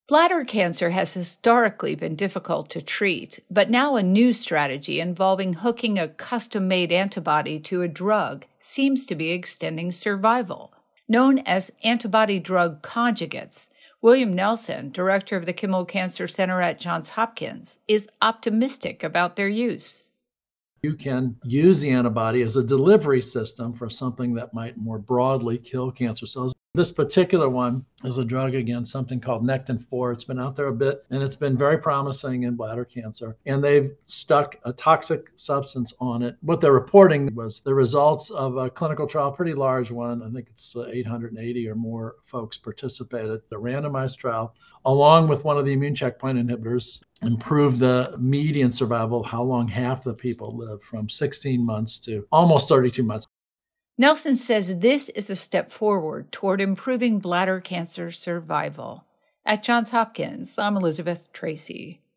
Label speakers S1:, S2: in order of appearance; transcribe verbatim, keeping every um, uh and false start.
S1: Bladder cancer has historically been difficult to treat, but now a new strategy involving hooking a custom-made antibody to a drug seems to be extending survival. Known as antibody-drug conjugates, William Nelson, director of the Kimmel Cancer Center at Johns Hopkins, is optimistic about their use.
S2: You can use the antibody as a delivery system for something that might more broadly kill cancer cells. This particular one is a drug against something called Nectin four. It's been out there a bit, and it's been very promising in bladder cancer. And they've stuck a toxic substance on it. What they're reporting was the results of a clinical trial, pretty large one. I think it's eight hundred eighty or more folks participated. A randomized trial, along with one of the immune checkpoint inhibitors, improved the median survival, how long half the people live, from sixteen months to almost thirty-two months.
S1: Nelson says this is a step forward toward improving bladder cancer survival. At Johns Hopkins, I'm Elizabeth Tracy.